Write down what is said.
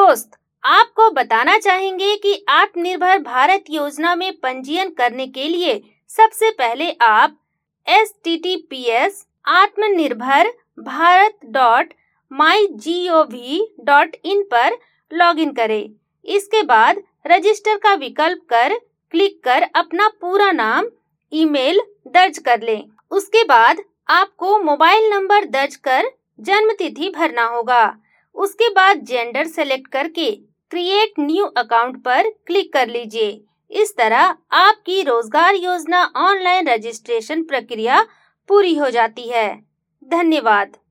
दोस्त, आपको बताना चाहेंगे कि आत्मनिर्भर भारत योजना में पंजीयन करने के लिए सबसे पहले आप https://आत्मनिर्भरभारत.mygov.in पर लॉगिन करें। इसके बाद रजिस्टर का विकल्प कर क्लिक कर अपना पूरा नाम, ईमेल दर्ज कर लें। उसके बाद आपको मोबाइल नंबर दर्ज कर जन्म तिथि भरना होगा। उसके बाद जेंडर सेलेक्ट करके क्रिएट न्यू अकाउंट पर क्लिक कर लीजिए। इस तरह आपकी रोजगार योजना ऑनलाइन रजिस्ट्रेशन प्रक्रिया पूरी हो जाती है। धन्यवाद।